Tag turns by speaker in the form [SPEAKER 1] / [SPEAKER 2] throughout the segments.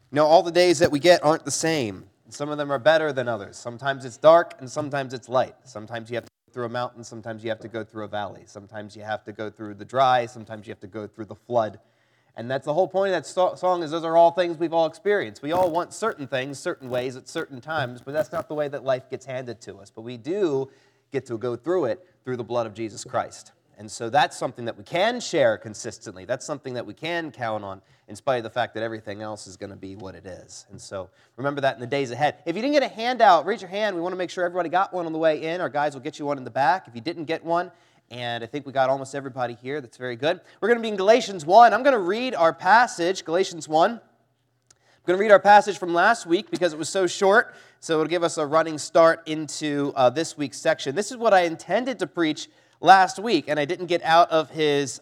[SPEAKER 1] All the days that we get aren't the same. Some of them are better than others. Sometimes it's dark and sometimes it's light. Sometimes you have to go through a mountain, sometimes you have to go through a valley. Sometimes you have to go through the dry, sometimes you have to go through the flood. And that's the whole point of that song, is those are all things we've all experienced. We all want certain things, certain ways at certain times, but that's not the way that life gets handed to us. But we do get to go through it through the blood of Jesus Christ. And so that's something that we can share consistently. That's something that we can count on in spite of the fact that everything else is going to be what it is. And so remember that in the days ahead. If you didn't get a handout, raise your hand. We want to make sure everybody got one on the way in. Our guys will get you one in the back. If you didn't get one, and I think we got almost everybody here. That's very good. We're going to be in Galatians 1. I'm going to read our passage, Galatians 1. I'm going to read our passage from last week because it was so short, so it'll give us a running start into this week's section. This is what I intended to preach last week, and I didn't get out of his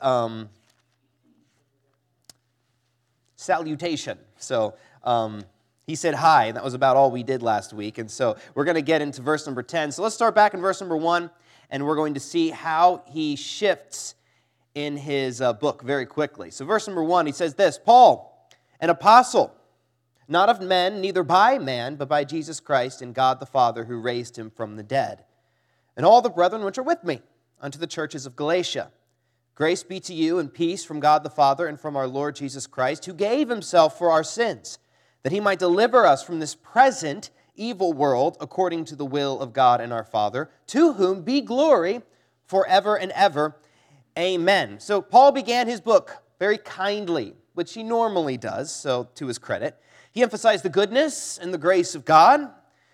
[SPEAKER 1] salutation. So he said hi, and that was about all we did last week. And so we're going to get into verse number 10. So let's start back in verse number 1, and we're going to see how he shifts in his book very quickly. So verse number 1, he says this, Paul, an apostle, not of men, neither by man, but by Jesus Christ and God the Father who raised him from the dead, and all the brethren which are with me, unto the churches of Galatia. Grace be to you and peace from God the Father and from our Lord Jesus Christ, who gave himself for our sins, that he might deliver us from this present evil world according to the will of God and our Father, to whom be glory forever and ever. Amen. So Paul began his book very kindly, which he normally does, so to his credit. He emphasized the goodness and the grace of God.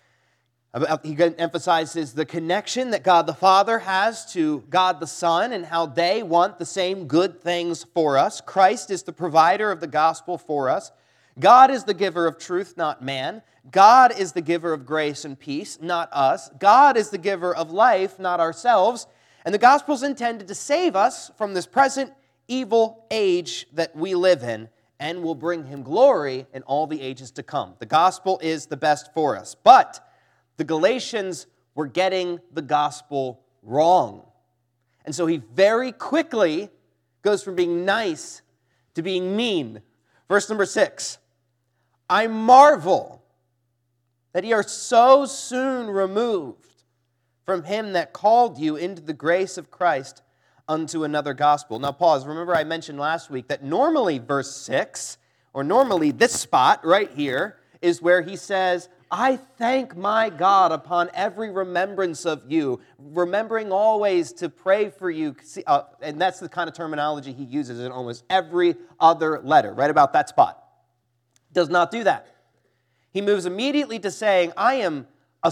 [SPEAKER 1] He emphasizes the connection that God the Father has to God the Son and how they want the same good things for us. Christ is the provider of the gospel for us. God is the giver of truth, not man. God is the giver of grace and peace, not us. God is the giver of life, not ourselves. And the gospel is intended to save us from this present evil age that we live in and will bring him glory in all the ages to come. The gospel is the best for us. But the Galatians were getting the gospel wrong. And so he very quickly goes from being nice to being mean. Verse number 6, I marvel that ye are so soon removed from him that called you into the grace of Christ unto another gospel. Now pause. Remember I mentioned last week that normally verse 6, or normally this spot right here, is where he says, I thank my God upon every remembrance of you, remembering always to pray for you. And that's the kind of terminology he uses in almost every other letter, right about that spot. Does not do that. He moves immediately to saying, I am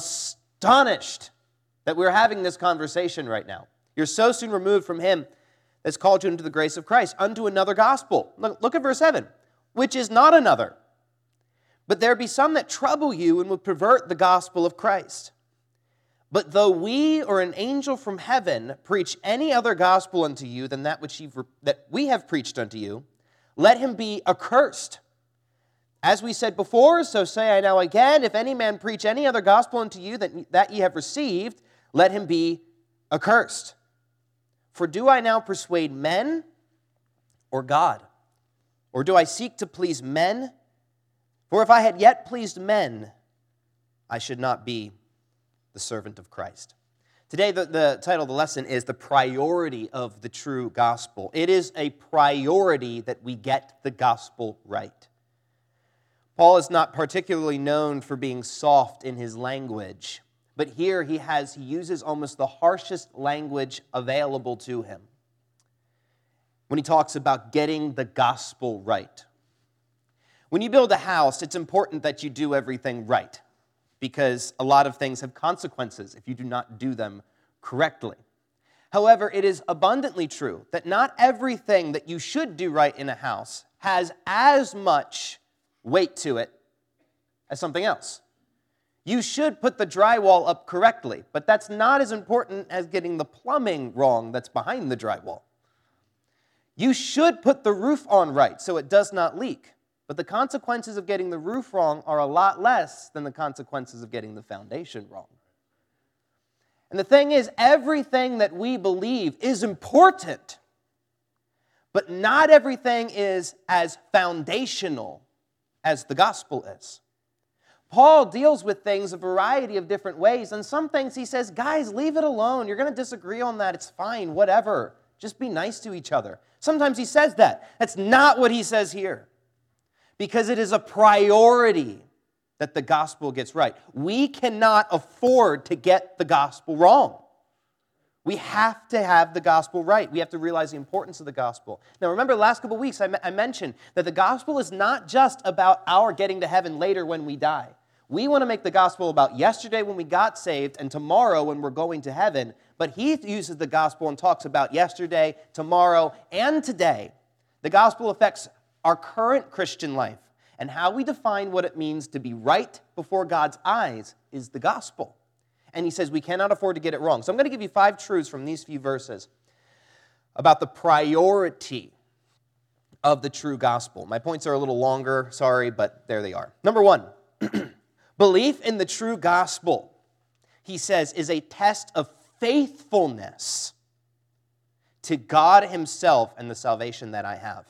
[SPEAKER 1] astonished that we're having this conversation right now. You're so soon removed from him that's called you into the grace of Christ, unto another gospel. Look at verse 7, which is not another. But there be some that trouble you and would pervert the gospel of Christ. But though we or an angel from heaven preach any other gospel unto you than that which that we have preached unto you, let him be accursed. As we said before, so say I now again, if any man preach any other gospel unto you that ye have received, let him be accursed. For do I now persuade men or God? Or do I seek to please men? For if I had yet pleased men, I should not be the servant of Christ. Today, the title of the lesson is The Priority of the True Gospel. It is a priority that we get the gospel right. Paul is not particularly known for being soft in his language, but here he uses almost the harshest language available to him when he talks about getting the gospel right. When you build a house, it's important that you do everything right because a lot of things have consequences if you do not do them correctly. However, it is abundantly true that not everything that you should do right in a house has as much weight to it as something else. You should put the drywall up correctly, but that's not as important as getting the plumbing wrong that's behind the drywall. You should put the roof on right so it does not leak. But the consequences of getting the roof wrong are a lot less than the consequences of getting the foundation wrong. And the thing is, everything that we believe is important, but not everything is as foundational as the gospel is. Paul deals with things a variety of different ways, and some things he says, guys, leave it alone. You're going to disagree on that. It's fine, whatever. Just be nice to each other. Sometimes he says that. That's not what he says here, because it is a priority that the gospel gets right. We cannot afford to get the gospel wrong. We have to have the gospel right. We have to realize the importance of the gospel. Now, remember, the last couple of weeks I mentioned that the gospel is not just about our getting to heaven later when we die. We want to make the gospel about yesterday when we got saved and tomorrow when we're going to heaven. But he uses the gospel and talks about yesterday, tomorrow, and today. The gospel affects our current Christian life. And how we define what it means to be right before God's eyes is the gospel. And he says we cannot afford to get it wrong. So I'm going to give you 5 truths from these few verses about the priority of the true gospel. My points are a little longer, sorry, but there they are. Number 1, belief in the true gospel, he says, is a test of faithfulness to God himself and the salvation that I have.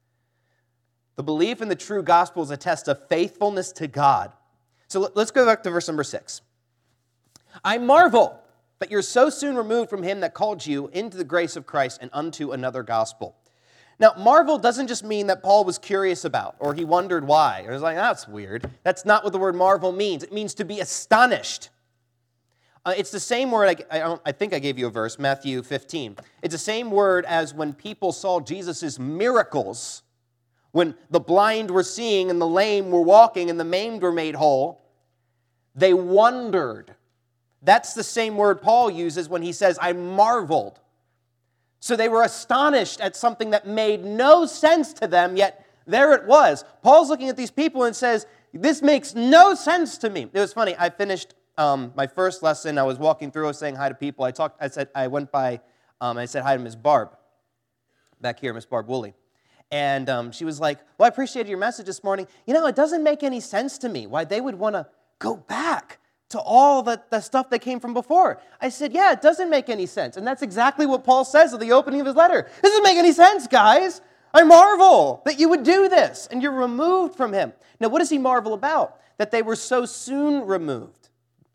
[SPEAKER 1] The belief in the true gospel is a test of faithfulness to God. So let's go back to verse number 6. I marvel that you're so soon removed from him that called you into the grace of Christ and unto another gospel. Now, marvel doesn't just mean that Paul was curious about, or he wondered why. Or he was like, that's weird. That's not what the word marvel means. It means to be astonished. It's the same word, I think I gave you a verse, Matthew 15. It's the same word as when people saw Jesus' miracles, when the blind were seeing and the lame were walking and the maimed were made whole. They wondered. That's the same word Paul uses when he says, I marveled. So they were astonished at something that made no sense to them, yet there it was. Paul's looking at these people and says, this makes no sense to me. It was funny, I finished my first lesson. I was walking through, I was saying hi to people. I went by, I said hi to Miss Barb, back here, Miss Barb Woolley. And she was like, well, I appreciated your message this morning. You know, it doesn't make any sense to me why they would want to go back to all the stuff that came from before. I said, yeah, it doesn't make any sense. And that's exactly what Paul says at the opening of his letter. It doesn't make any sense, guys. I marvel that you would do this, and you're removed from him. Now, what does he marvel about? That they were so soon removed.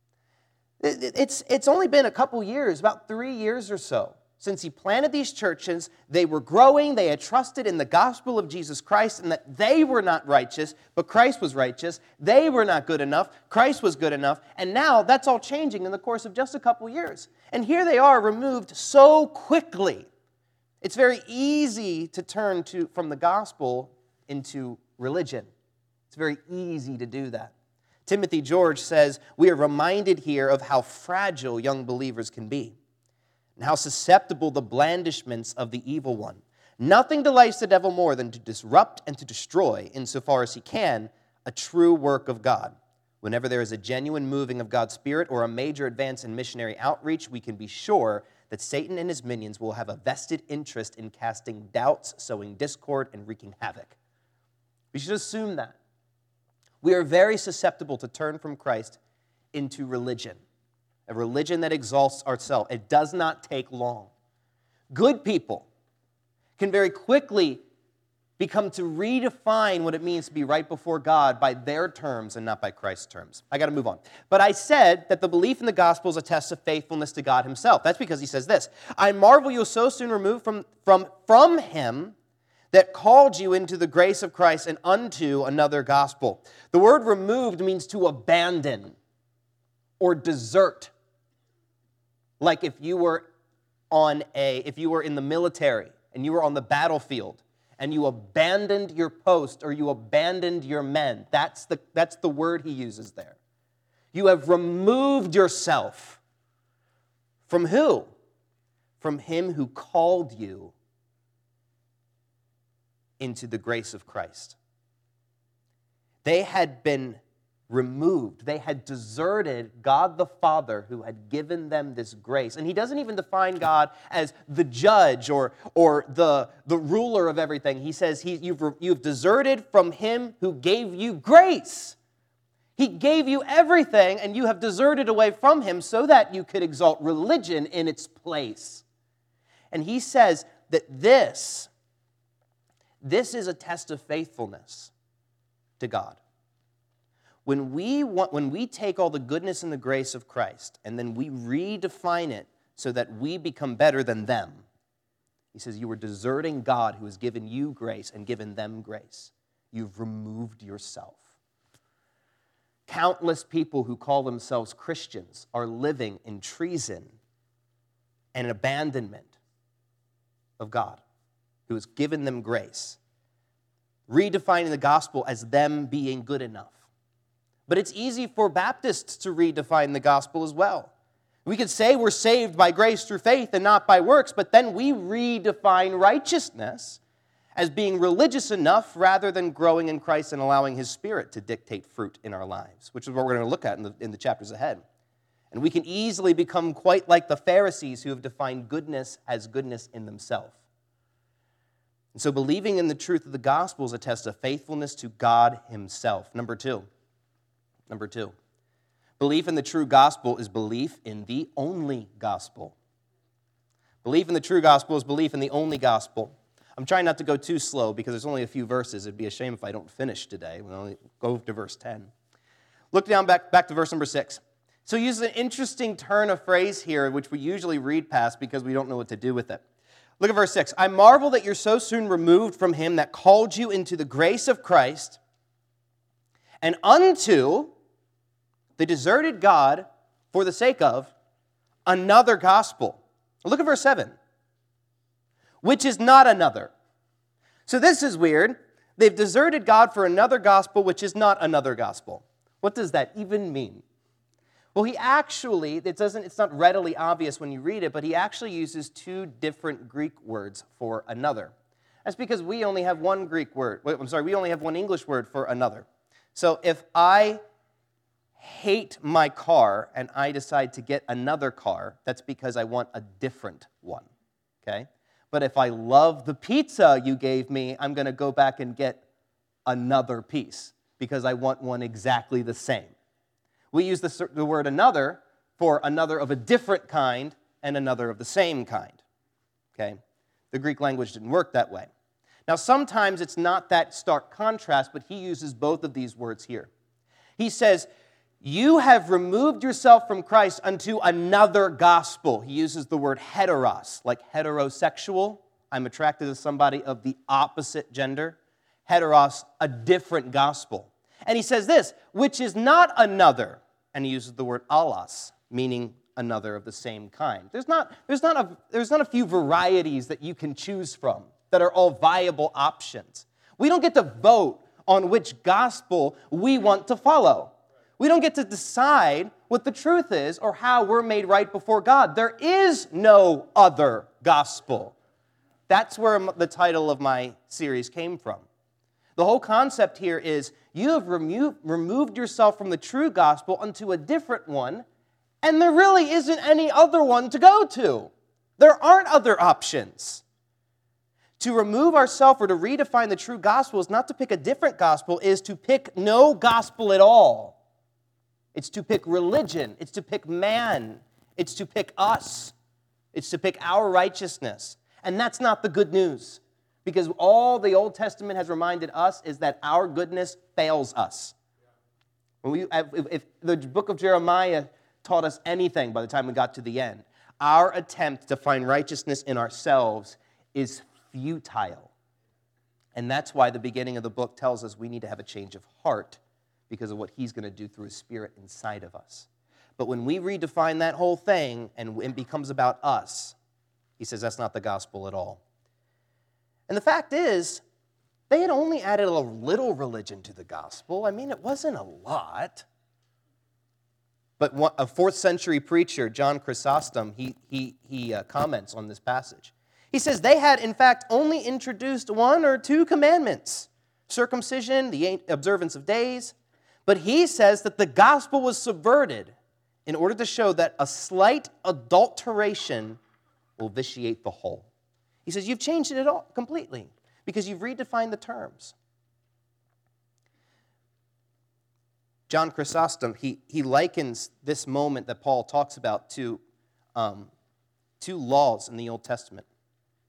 [SPEAKER 1] It's only been a couple years, about 3 years or so, since he planted these churches. They were growing. They had trusted in the gospel of Jesus Christ and that they were not righteous, but Christ was righteous. They were not good enough. Christ was good enough. And now that's all changing in the course of just a couple years. And here they are removed so quickly. It's very easy to turn from the gospel into religion. It's very easy to do that. Timothy George says, we are reminded here of how fragile young believers can be and how susceptible the blandishments of the evil one. Nothing delights the devil more than to disrupt and to destroy, insofar as he can, a true work of God. Whenever there is a genuine moving of God's Spirit or a major advance in missionary outreach, we can be sure that Satan and his minions will have a vested interest in casting doubts, sowing discord, and wreaking havoc. We should assume that. We are very susceptible to turn from Christ into religion, a religion that exalts ourselves. It does not take long. Good people can very quickly become to redefine what it means to be right before God by their terms and not by Christ's terms. I got to move on. But I said that the belief in the gospel is a test of faithfulness to God himself. That's because he says this, I marvel you so soon removed from him that called you into the grace of Christ and unto another gospel. The word removed means to abandon or desert. Like if you were in the military and you were on the battlefield and you abandoned your post or you abandoned your men. That's the word he uses there. You have removed yourself. From who? From him who called you into the grace of Christ. They had been removed. They had deserted God the Father who had given them this grace. And he doesn't even define God as the judge or the ruler of everything. He says you've deserted from him who gave you grace. He gave you everything and you have deserted away from him so that you could exalt religion in its place. And he says that this is a test of faithfulness to God. When we take all the goodness and the grace of Christ and then we redefine it so that we become better than them, he says you are deserting God who has given you grace and given them grace. You've removed yourself. Countless people who call themselves Christians are living in treason and abandonment of God, who has given them grace, redefining the gospel as them being good enough. But it's easy for Baptists to redefine the gospel as well. We could say we're saved by grace through faith and not by works, but then we redefine righteousness as being religious enough rather than growing in Christ and allowing His Spirit to dictate fruit in our lives, which is what we're going to look at in the chapters ahead. And we can easily become quite like the Pharisees who have defined goodness as goodness in themselves. And so believing in the truth of the gospel is a test of faithfulness to God Himself. Number two, belief in the true gospel is belief in the only gospel. Belief in the true gospel is belief in the only gospel. I'm trying not to go too slow because there's only a few verses. It'd be a shame if I don't finish today. We'll only go to verse 10. Look down back to verse number 6. So he uses an interesting turn of phrase here, which we usually read past because we don't know what to do with it. Look at verse 6. I marvel that you're so soon removed from Him that called you into the grace of Christ and unto the deserted God for the sake of another gospel. Look at verse 7. Which is not another. So this is weird. They've deserted God for another gospel, which is not another gospel. What does that even mean? Well, he actually, it's not readily obvious when you read it, but he actually uses two different Greek words for another. That's because we only have one we only have one English word for another. So if I hate my car and I decide to get another car, that's because I want a different one, okay? But if I love the pizza you gave me, I'm going to go back and get another piece because I want one exactly the same. We use the word another for another of a different kind and another of the same kind, okay? The Greek language didn't work that way. Now, sometimes it's not that stark contrast, but he uses both of these words here. He says, you have removed yourself from Christ unto another gospel. He uses the word heteros, like heterosexual. I'm attracted to somebody of the opposite gender. Heteros, a different gospel. And he says this, which is not another. And he uses the word allos, meaning another of the same kind. There's not a few varieties that you can choose from that are all viable options. We don't get to vote on which gospel we want to follow. We don't get to decide what the truth is or how we're made right before God. There is no other gospel. That's where the title of my series came from. The whole concept here is you have removed yourself from the true gospel unto a different one, and there really isn't any other one to go to. There aren't other options. To remove ourselves or to redefine the true gospel is not to pick a different gospel, is to pick no gospel at all. It's to pick religion. It's to pick man. It's to pick us. It's to pick our righteousness. And that's not the good news. Because all the Old Testament has reminded us is that our goodness fails us. If the book of Jeremiah taught us anything by the time we got to the end, our attempt to find righteousness in ourselves is futile. And that's why the beginning of the book tells us we need to have a change of heart because of what He's going to do through His Spirit inside of us. But when we redefine that whole thing and it becomes about us, he says that's not the gospel at all. And the fact is, they had only added a little religion to the gospel. I mean, it wasn't a lot. But a 4th century preacher, John Chrysostom, he comments on this passage. He says they had, in fact, only introduced 1 or 2 commandments, circumcision, the observance of days. But he says that the gospel was subverted in order to show that a slight adulteration will vitiate the whole. He says you've changed it all completely because you've redefined the terms. John Chrysostom, he likens this moment that Paul talks about to 2 laws in the Old Testament.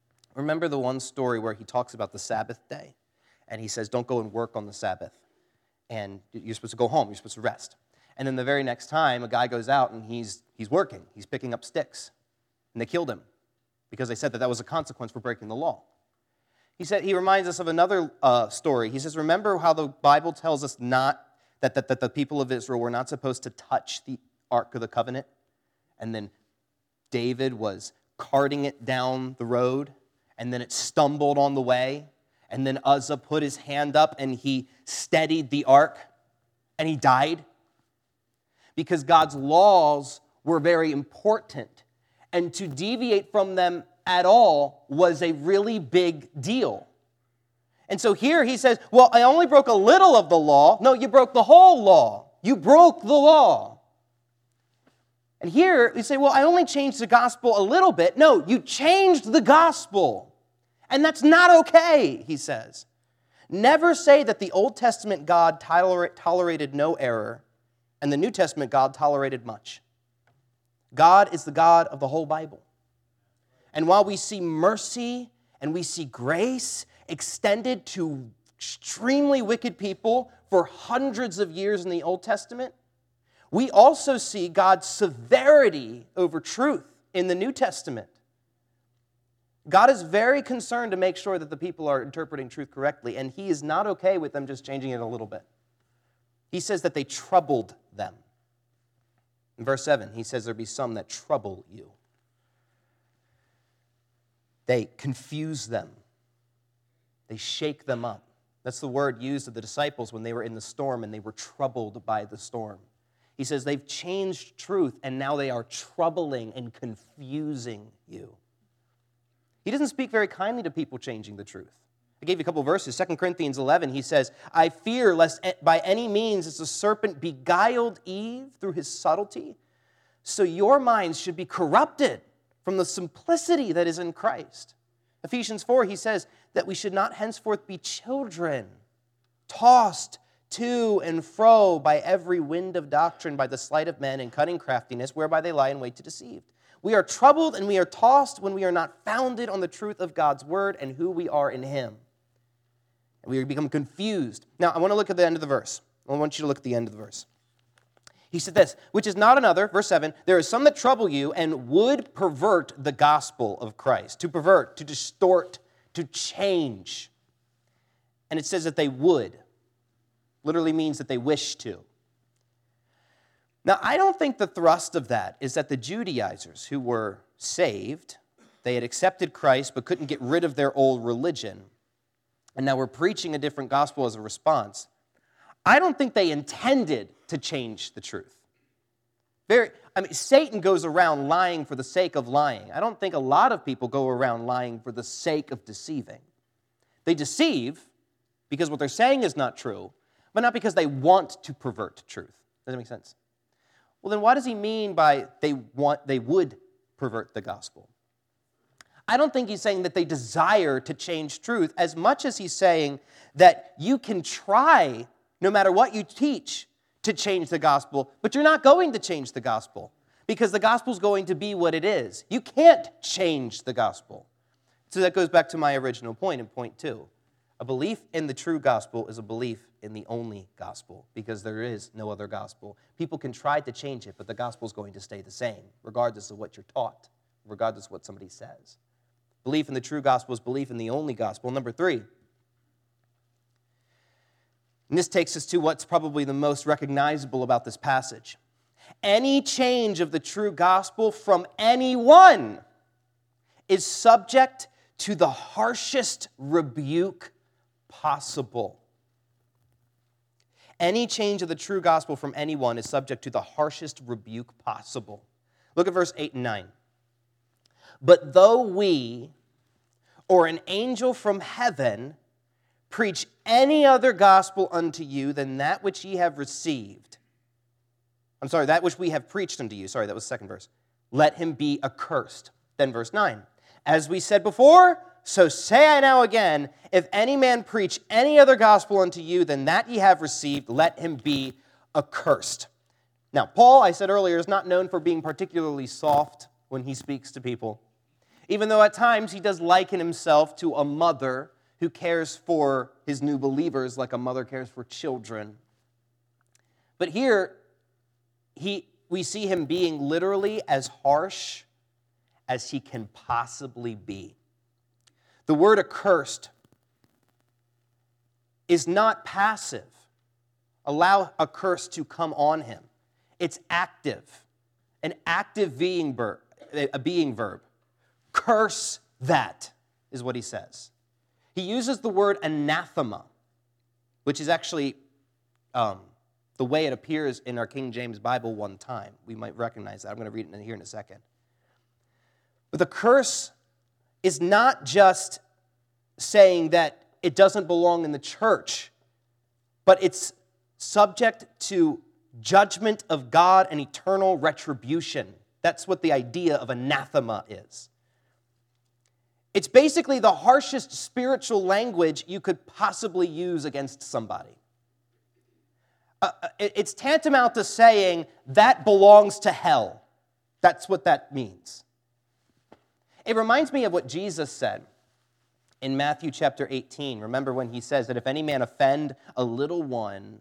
[SPEAKER 1] Remember the one story where he talks about the Sabbath day? And he says, don't go and work on the Sabbath. and you're supposed to go home. You're supposed to rest. And then the very next time, a guy goes out and he's working. He's picking up sticks. And they killed him because they said that was a consequence for breaking the law. He reminds us of another story. He says, remember how the Bible tells us that the people of Israel were not supposed to touch the Ark of the Covenant? And then David was carting it down the road, and then it stumbled on the way, and then Uzzah put his hand up and he steadied the ark, and he died. Because God's laws were very important, and to deviate from them at all was a really big deal. And so here he says, well, I only broke a little of the law. No, you broke the whole law. You broke the law. And here you say, well, I only changed the gospel a little bit. No, you changed the gospel. And that's not okay, he says. Never say that the Old Testament God tolerated no error and the New Testament God tolerated much. God is the God of the whole Bible. And while we see mercy and we see grace extended to extremely wicked people for hundreds of years in the Old Testament, we also see God's severity over truth in the New Testament. God is very concerned to make sure that the people are interpreting truth correctly, and he is not okay with them just changing it a little bit. He says that they troubled them. In verse 7, he says there be some that trouble you. They confuse them. They shake them up. That's the word used of the disciples when they were in the storm and they were troubled by the storm. He says they've changed truth and now they are troubling and confusing you. He doesn't speak very kindly to people changing the truth. I gave you a couple of verses. 2 Corinthians 11, he says, I fear lest by any means as the serpent beguiled Eve through his subtlety, so your minds should be corrupted from the simplicity that is in Christ. Ephesians 4, he says that we should not henceforth be children, tossed to and fro by every wind of doctrine, by the sleight of men and cunning craftiness, whereby they lie in wait to deceive. We are troubled and we are tossed when we are not founded on the truth of God's word and who we are in him. And we become confused. Now, I want to look at the end of the verse. I want you to look at the end of the verse. He said this, which is not another, verse 7, there is some that trouble you and would pervert the gospel of Christ. To pervert, to distort, to change. And it says that they would. Literally means that they wish to. Now, I don't think the thrust of that is that the Judaizers who were saved, they had accepted Christ but couldn't get rid of their old religion, and now we're preaching a different gospel as a response. I don't think they intended to change the truth. Satan goes around lying for the sake of lying. I don't think a lot of people go around lying for the sake of deceiving. They deceive because what they're saying is not true, but not because they want to pervert truth. Does that make sense? Well, then what does he mean by they would pervert the gospel? I don't think he's saying that they desire to change truth as much as he's saying that you can try, no matter what you teach, to change the gospel, but you're not going to change the gospel because the gospel is going to be what it is. You can't change the gospel. So that goes back to my original point in point 2. A belief in the true gospel is a belief in the only gospel because there is no other gospel. People can try to change it, but the gospel is going to stay the same, regardless of what you're taught, regardless of what somebody says. Belief in the true gospel is belief in the only gospel. Number 3. And this takes us to what's probably the most recognizable about this passage. Any change of the true gospel from anyone is subject to the harshest rebuke possible. Any change of the true gospel from anyone is subject to the harshest rebuke possible. Look at verse 8 and 9. But though we or an angel from heaven preach any other gospel unto you than that which ye have received. That which we have preached unto you. Sorry, that was the second verse. Let him be accursed. Then verse 9. As we said before, so say I now again, if any man preach any other gospel unto you than that ye have received, let him be accursed. Now, Paul, I said earlier, is not known for being particularly soft when he speaks to people, even though at times he does liken himself to a mother who cares for his new believers like a mother cares for children. But here, we see him being literally as harsh as he can possibly be. The word accursed is not passive. Allow a curse to come on him. It's active, an active being verb. Curse that is what he says. He uses the word anathema, which is actually the way it appears in our King James Bible one time. We might recognize that. I'm going to read it here in a second. But the curse is not just saying that it doesn't belong in the church, but it's subject to judgment of God and eternal retribution. That's what the idea of anathema is. It's basically the harshest spiritual language you could possibly use against somebody. It's tantamount to saying that belongs to hell. That's what that means. It reminds me of what Jesus said in Matthew chapter 18. Remember when he says that if any man offend a little one,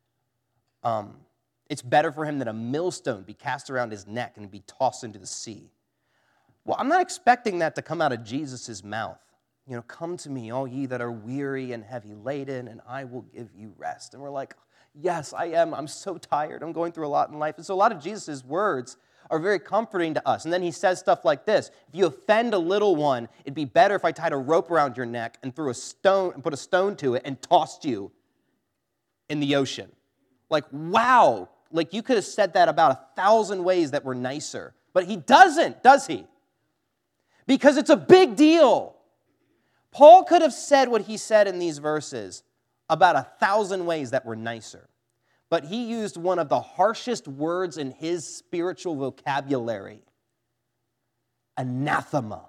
[SPEAKER 1] it's better for him that a millstone be cast around his neck and be tossed into the sea. Well, I'm not expecting that to come out of Jesus' mouth. You know, come to me, all ye that are weary and heavy laden, and I will give you rest. And we're like, yes, I am. I'm so tired. I'm going through a lot in life. And so a lot of Jesus' words are very comforting to us. And then he says stuff like this: if you offend a little one, it'd be better if I tied a rope around your neck and threw a stone and put a stone to it and tossed you in the ocean. Like, wow. Like, you could have said that about 1,000 ways that were nicer. But he doesn't, does he? Because it's a big deal. Paul could have said what he said in these verses about 1,000 ways that were nicer. But he used one of the harshest words in his spiritual vocabulary: anathema.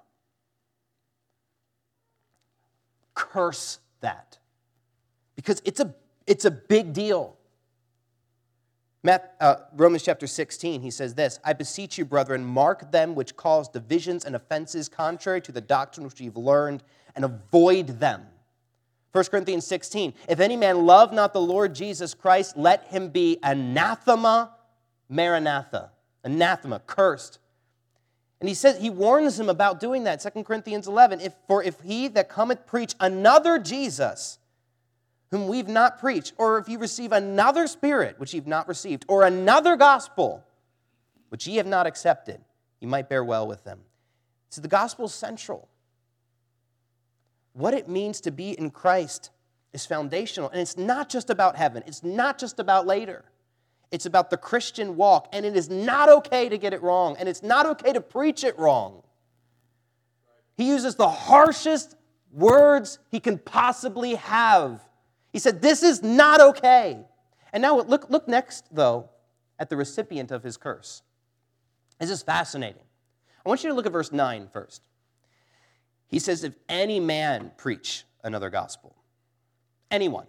[SPEAKER 1] Curse that. Because it's a big deal. Romans chapter 16, he says this: I beseech you, brethren, mark them which cause divisions and offenses contrary to the doctrine which you've learned, and avoid them. 1 Corinthians 16, if any man love not the Lord Jesus Christ, let him be anathema, maranatha. Anathema, cursed. And he warns him about doing that. 2 Corinthians 11, if he that cometh preach another Jesus, whom we've not preached, or if you receive another spirit, which you've not received, or another gospel, which ye have not accepted, you might bear well with them. So the gospel is central. What it means to be in Christ is foundational. And it's not just about heaven. It's not just about later. It's about the Christian walk. And it is not okay to get it wrong. And it's not okay to preach it wrong. He uses the harshest words he can possibly have. He said, this is not okay. And now look next, though, at the recipient of his curse. This is fascinating. I want you to look at verse 9 first. He says, if any man preach another gospel, anyone,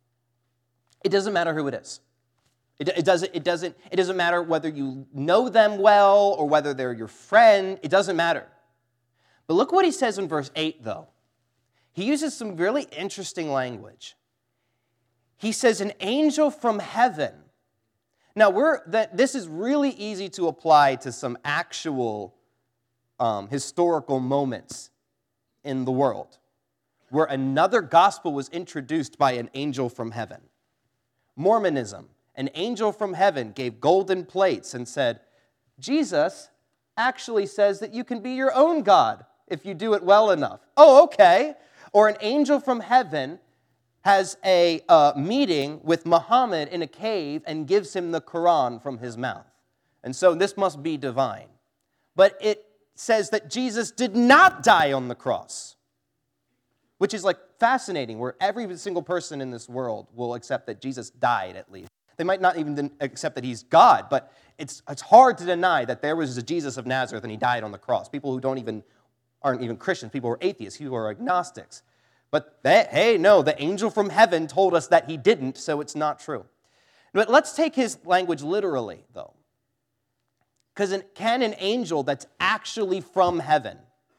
[SPEAKER 1] it doesn't matter who it is. It doesn't matter whether you know them well or whether they're your friend. It doesn't matter. But look what he says in verse 8, though. He uses some really interesting language. He says, an angel from heaven. Now, this is really easy to apply to some actual historical moments in the world where another gospel was introduced by an angel from heaven. Mormonism, an angel from heaven gave golden plates and said, Jesus actually says that you can be your own God if you do it well enough. Oh, okay. Or an angel from heaven has a meeting with Muhammad in a cave and gives him the Quran from his mouth. And so this must be divine. But it says that Jesus did not die on the cross, which is like fascinating, where every single person in this world will accept that Jesus died at least. They might not even accept that he's God, but it's hard to deny that there was a Jesus of Nazareth and he died on the cross. People who aren't even Christians, people who are atheists, people who are agnostics. But hey, no, the angel from heaven told us that he didn't, so it's not true. But let's take his language literally, though. Because can an angel that's actually from heaven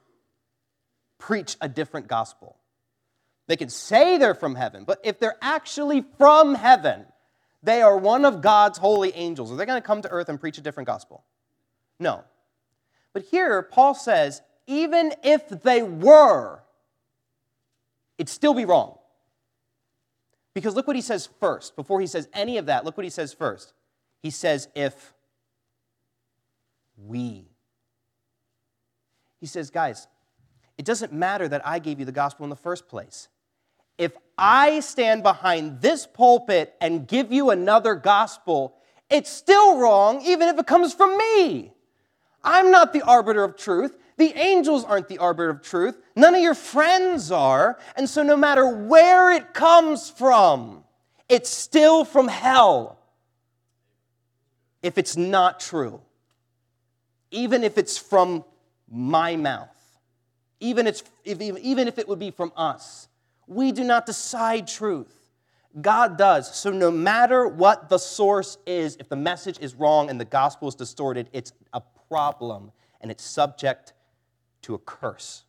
[SPEAKER 1] preach a different gospel? They can say they're from heaven, but if they're actually from heaven, They are one of God's holy angels. Are they going to come to earth and preach a different gospel? No. But here, Paul says, even if they were, it'd still be wrong. Because look what he says first. Before he says any of that, look what he says first. He says, if we. He says, guys, it doesn't matter that I gave you the gospel in the first place. If I stand behind this pulpit and give you another gospel, it's still wrong, even if it comes from me. I'm not the arbiter of truth. The angels aren't the arbiter of truth. None of your friends are. And so no matter where it comes from, it's still from hell if it's not true. Even if it's from my mouth. Even if it would be from us. We do not decide truth. God does. So no matter what the source is, if the message is wrong and the gospel is distorted, it's a problem and it's subject to a curse.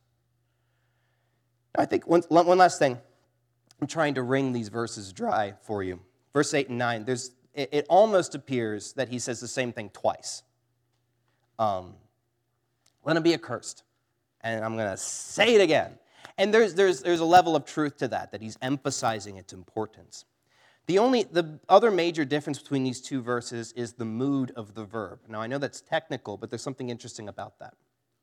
[SPEAKER 1] I think one last thing. I'm trying to wring these verses dry for you. Verse 8 and 9, it almost appears that he says the same thing twice. Let him be accursed. And I'm going to say it again. And there's a level of truth to that he's emphasizing its importance. The other major difference between these two verses is the mood of the verb. Now, I know that's technical, but there's something interesting about that.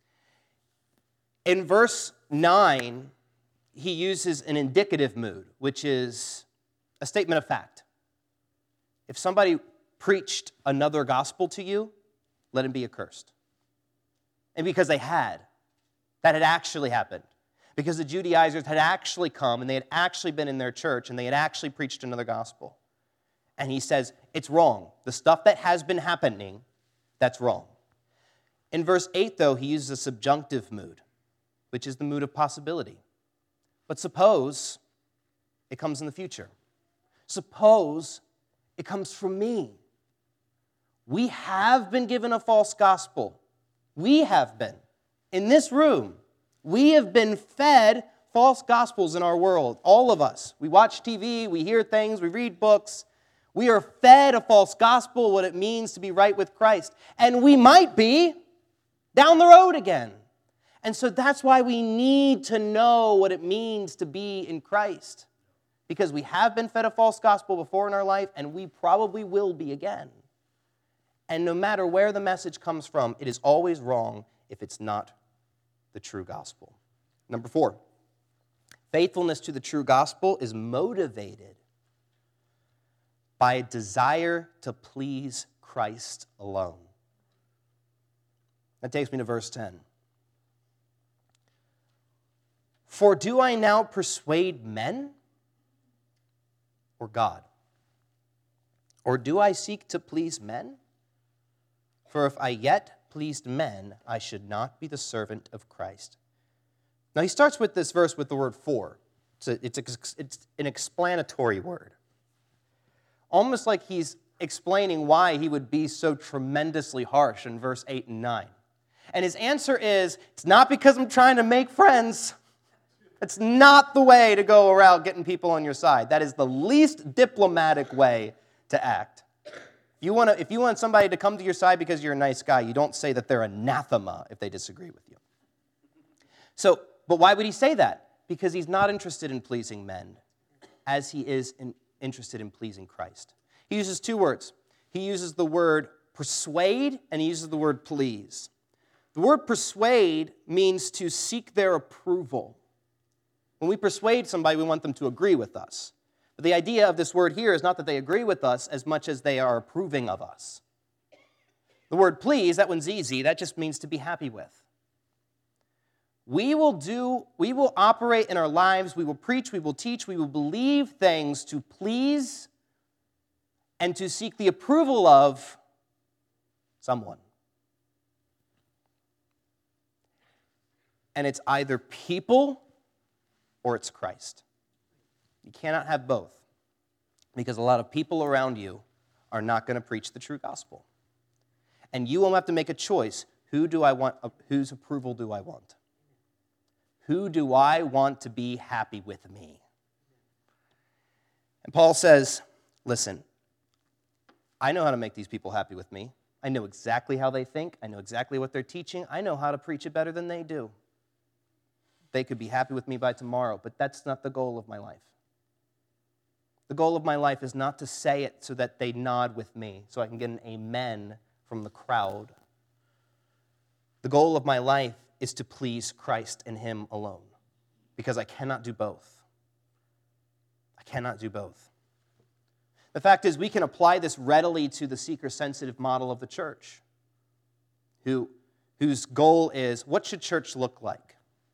[SPEAKER 1] In verse 9, he uses an indicative mood, which is a statement of fact. If somebody preached another gospel to you, let him be accursed. And because that had actually happened. Because the Judaizers had actually come and they had actually been in their church and they had actually preached another gospel. And he says, it's wrong. The stuff that has been happening, that's wrong. In verse 8, though, he uses a subjunctive mood, which is the mood of possibility. But suppose it comes in the future. Suppose it comes from me. We have been given a false gospel. We have been. In this room, we have been fed false gospels in our world, all of us. We watch TV, we hear things, we read books. We are fed a false gospel, what it means to be right with Christ. And we might be down the road again. And so that's why we need to know what it means to be in Christ. Because we have been fed a false gospel before in our life, and we probably will be again. And no matter where the message comes from, it is always wrong if it's not the true gospel. Number 4, faithfulness to the true gospel is motivated by a desire to please Christ alone. That takes me to verse 10. For do I now persuade men or God? Or do I seek to please men? For if I yet pleased men, I should not be the servant of Christ. Now he starts with this verse with the word for. It's an explanatory word. Almost like he's explaining why he would be so tremendously harsh in verse 8 and 9. And his answer is, it's not because I'm trying to make friends. It's not the way to go around getting people on your side. That is the least diplomatic way to act. If you want somebody to come to your side because you're a nice guy, you don't say that they're anathema if they disagree with you. But why would he say that? Because he's not interested in pleasing men as he is interested in pleasing Christ. He uses two words. He uses the word persuade and he uses the word please. The word persuade means to seek their approval. When we persuade somebody, we want them to agree with us. But the idea of this word here is not that they agree with us as much as they are approving of us. The word please, that one's easy. That just means to be happy with. We will operate in our lives, we will preach, we will teach, we will believe things to please and to seek the approval of someone. And it's either people or it's Christ. You cannot have both, because a lot of people around you are not going to preach the true gospel. And you will have to make a choice. Who do I want? Whose approval do I want? Who do I want to be happy with me? And Paul says, listen, I know how to make these people happy with me. I know exactly how they think. I know exactly what they're teaching. I know how to preach it better than they do. They could be happy with me by tomorrow, but that's not the goal of my life. The goal of my life is not to say it so that they nod with me, so I can get an amen from the crowd. The goal of my life is to please Christ and Him alone, because I cannot do both. I cannot do both. The fact is, we can apply this readily to the seeker-sensitive model of the church, whose goal is, what should church look like?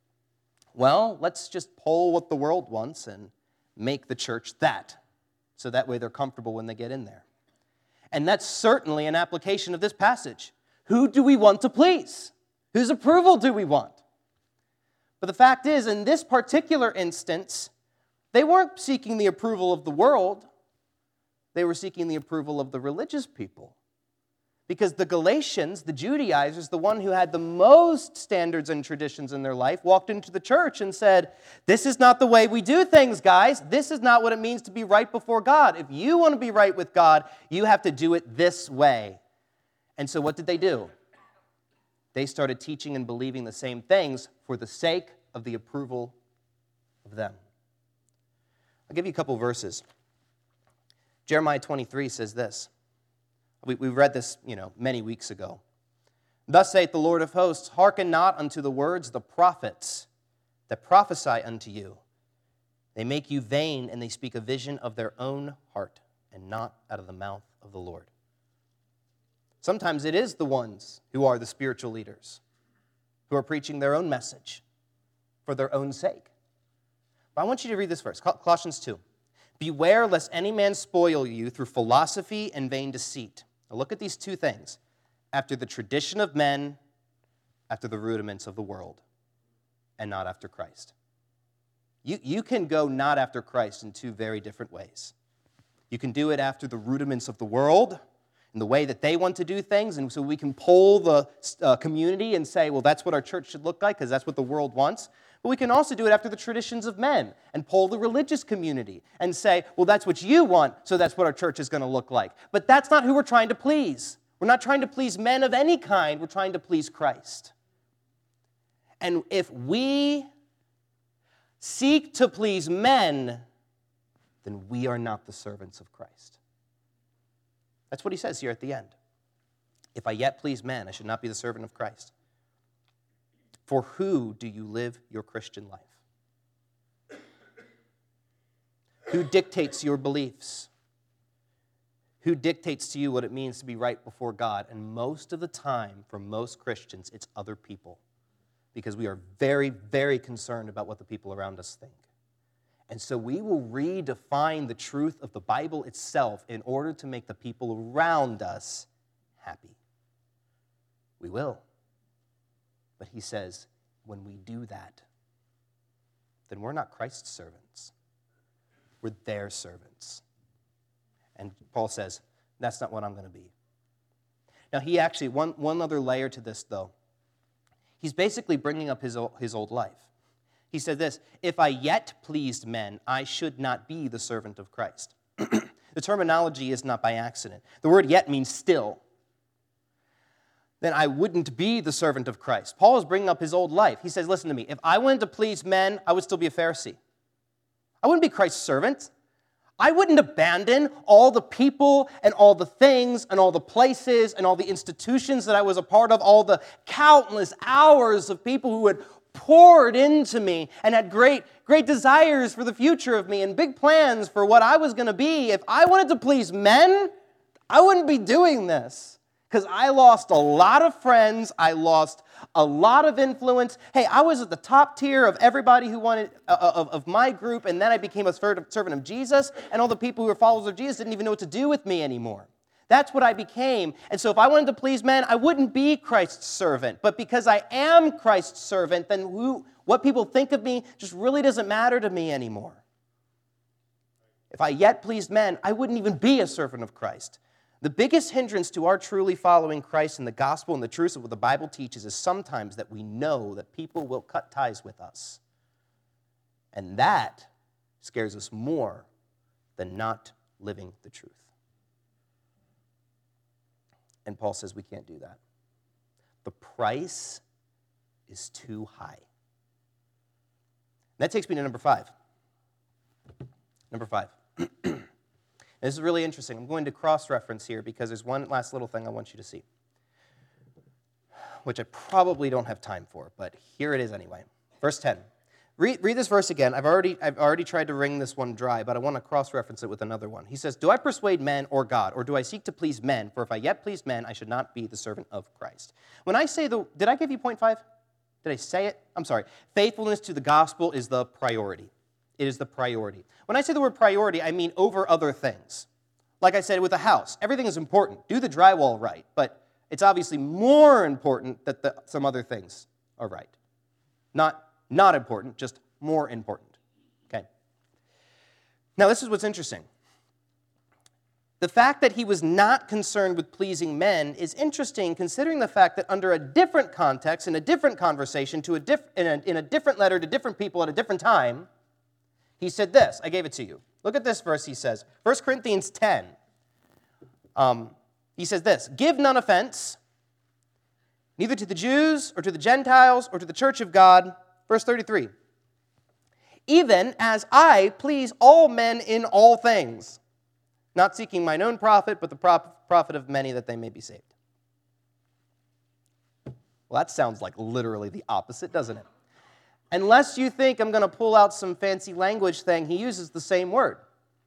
[SPEAKER 1] Well, let's just poll what the world wants and make the church that, so that way they're comfortable when they get in there. And that's certainly an application of this passage. Who do we want to please? Whose approval do we want? But the fact is, in this particular instance, they weren't seeking the approval of the world. They were seeking the approval of the religious people. Because the Galatians, the Judaizers, the one who had the most standards and traditions in their life, walked into the church and said, this is not the way we do things, guys. This is not what it means to be right before God. If you want to be right with God, you have to do it this way. And so what did they do? They started teaching and believing the same things for the sake of the approval of them. I'll give you a couple verses. Jeremiah 23 says this. We read this, many weeks ago. Thus saith the Lord of hosts, hearken not unto the words of the prophets that prophesy unto you. They make you vain, and they speak a vision of their own heart, and not out of the mouth of the Lord. Sometimes it is the ones who are the spiritual leaders, who are preaching their own message for their own sake. But I want you to read this verse, Colossians 2. Beware lest any man spoil you through philosophy and vain deceit. Now look at these two things. After the tradition of men, after the rudiments of the world, and not after Christ. You can go not after Christ in two very different ways. You can do it after the rudiments of the world, in the way that they want to do things, and so we can poll the community and say, well, that's what our church should look like, because that's what the world wants. But we can also do it after the traditions of men and poll the religious community and say, well, that's what you want, so that's what our church is going to look like. But that's not who we're trying to please. We're not trying to please men of any kind. We're trying to please Christ. And if we seek to please men, then we are not the servants of Christ. That's what he says here at the end. If I yet please men, I should not be the servant of Christ. For who do you live your Christian life? Who dictates your beliefs? Who dictates to you what it means to be right before God? And most of the time, for most Christians, it's other people. Because we are very, very concerned about what the people around us think. And so we will redefine the truth of the Bible itself in order to make the people around us happy. We will. But he says, when we do that, then we're not Christ's servants. We're their servants. And Paul says, that's not what I'm going to be. Now, he actually, one other layer to this, though. He's basically bringing up his old life. He said this, if I yet pleased men, I should not be the servant of Christ. The terminology is not by accident. The word yet means still. Then I wouldn't be the servant of Christ. Paul is bringing up his old life. He says, listen to me, if I wanted to please men, I would still be a Pharisee. I wouldn't be Christ's servant. I wouldn't abandon all the people and all the things and all the places and all the institutions that I was a part of, all the countless hours of people who had poured into me and had great desires for the future of me and big plans for what I was going to be. If I wanted to please men, I wouldn't be doing this. Because I lost a lot of friends, I lost a lot of influence. Hey, I was at the top tier of everybody who wanted, of my group, and then I became a servant of Jesus, and all the people who were followers of Jesus didn't even know what to do with me anymore. That's what I became. And so if I wanted to please men, I wouldn't be Christ's servant. But because I am Christ's servant, then what people think of me just really doesn't matter to me anymore. If I yet pleased men, I wouldn't even be a servant of Christ. The biggest hindrance to our truly following Christ and the gospel and the truth of what the Bible teaches is sometimes that we know that people will cut ties with us. And that scares us more than not living the truth. And Paul says we can't do that. The price is too high. That takes me to number 5. Number 5. This is really interesting. I'm going to cross-reference here because there's one last little thing I want you to see, which I probably don't have time for, but here it is anyway. Verse 10. Read this verse again. I've already tried to wring this one dry, but I want to cross-reference it with another one. He says, "Do I persuade men or God, or do I seek to please men? For if I yet please men, I should not be the servant of Christ." When I say did I give you point 5? Did I say it? I'm sorry. Faithfulness to the gospel is the priority. It is the priority. When I say the word priority, I mean over other things. Like I said with a house, everything is important. Do the drywall right, but it's obviously more important that some other things are right. Not important, just more important. Okay. Now this is what's interesting. The fact that he was not concerned with pleasing men is interesting, considering the fact that under a different context, in a different conversation, in a different letter to different people at a different time, he said this. I gave it to you. Look at this verse he says. 1 Corinthians 10. He says this, "Give none offense, neither to the Jews or to the Gentiles or to the church of God." Verse 33. "Even as I please all men in all things, not seeking mine own profit, but the profit of many that they may be saved." Well, that sounds like literally the opposite, doesn't it? Unless you think I'm going to pull out some fancy language thing, he uses the same word.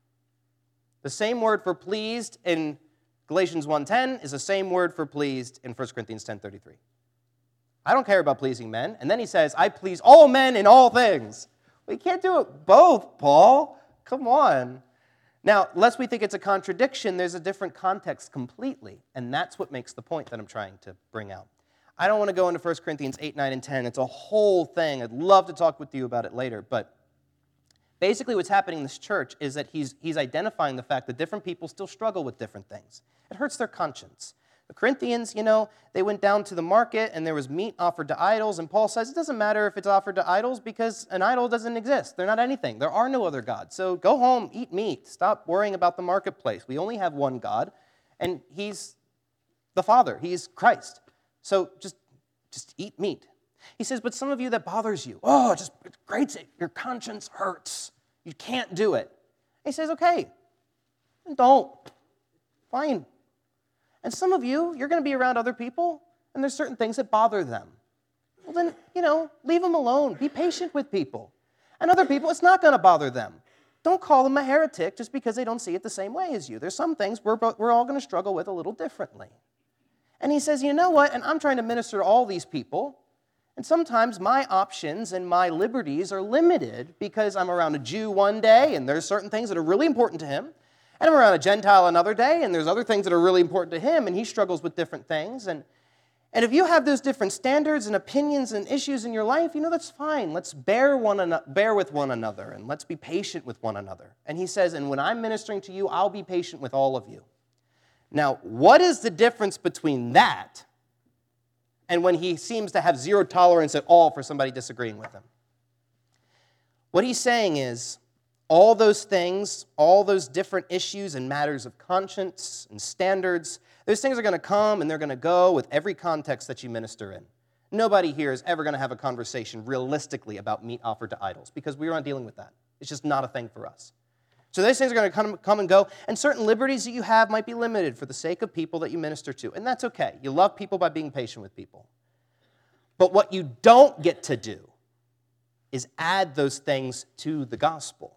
[SPEAKER 1] The same word for pleased in Galatians 1:10 is the same word for pleased in 1 Corinthians 10:33. I don't care about pleasing men. And then he says, "I please all men in all things." We can't do it both, Paul. Come on. Now, lest we think it's a contradiction, there's a different context completely. And that's what makes the point that I'm trying to bring out. I don't want to go into 1 Corinthians 8, 9, and 10. It's a whole thing. I'd love to talk with you about it later. But basically what's happening in this church is that he's identifying the fact that different people still struggle with different things. It hurts their conscience. The Corinthians, they went down to the market and there was meat offered to idols. And Paul says it doesn't matter if it's offered to idols because an idol doesn't exist. They're not anything. There are no other gods. So go home, eat meat. Stop worrying about the marketplace. We only have one God, and he's the Father. He's Christ. So just eat meat. He says, but some of you that bothers you, it grates it. Your conscience hurts. You can't do it. He says, okay, then don't. Fine. And some of you, you're going to be around other people, and there's certain things that bother them. Well then, leave them alone. Be patient with people. And other people, it's not going to bother them. Don't call them a heretic just because they don't see it the same way as you. There's some things we're all going to struggle with a little differently. And he says, you know what? And I'm trying to minister to all these people. And sometimes my options and my liberties are limited because I'm around a Jew one day and there's certain things that are really important to him. And I'm around a Gentile another day and there's other things that are really important to him and he struggles with different things. And if you have those different standards and opinions and issues in your life, that's fine. Let's bear with one another and let's be patient with one another. And he says, and when I'm ministering to you, I'll be patient with all of you. Now, what is the difference between that and when he seems to have zero tolerance at all for somebody disagreeing with him? What he's saying is, all those things, all those different issues and matters of conscience and standards, those things are going to come and they're going to go with every context that you minister in. Nobody here is ever going to have a conversation realistically about meat offered to idols because we're not dealing with that. It's just not a thing for us. So those things are going to come and go, and certain liberties that you have might be limited for the sake of people that you minister to, and that's okay. You love people by being patient with people. But what you don't get to do is add those things to the gospel.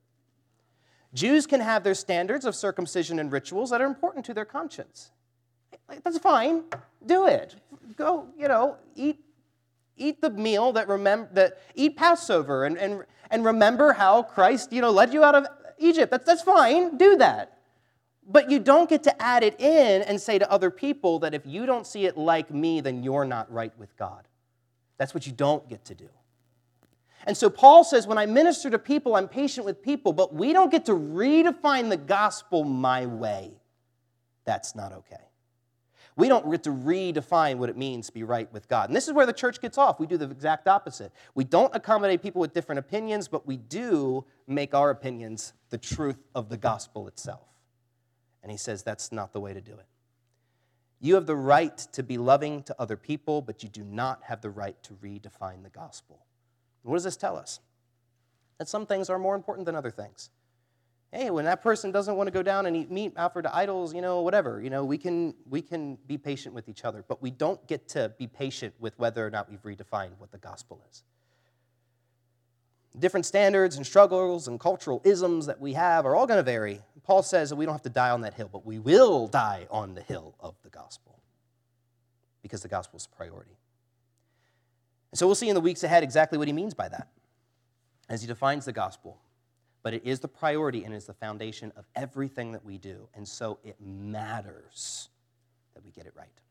[SPEAKER 1] Jews can have their standards of circumcision and rituals that are important to their conscience. That's fine. Do it. Go, eat the meal eat Passover and remember how Christ, led you out of Egypt. That's fine. Do that. But you don't get to add it in and say to other people that if you don't see it like me, then you're not right with God. That's what you don't get to do. And so Paul says, when I minister to people, I'm patient with people, but we don't get to redefine the gospel my way. That's not okay. We don't get to redefine what it means to be right with God. And this is where the church gets off. We do the exact opposite. We don't accommodate people with different opinions, but we do make our opinions the truth of the gospel itself. And he says that's not the way to do it. You have the right to be loving to other people, but you do not have the right to redefine the gospel. What does this tell us? That some things are more important than other things. Hey, when that person doesn't want to go down and eat meat offered to idols, whatever, we can be patient with each other, but we don't get to be patient with whether or not we've redefined what the gospel is. Different standards and struggles and cultural isms that we have are all going to vary. Paul says that we don't have to die on that hill, but we will die on the hill of the gospel because the gospel is a priority. And so we'll see in the weeks ahead exactly what he means by that as he defines the gospel. But it is the priority and is the foundation of everything that we do. And so it matters that we get it right.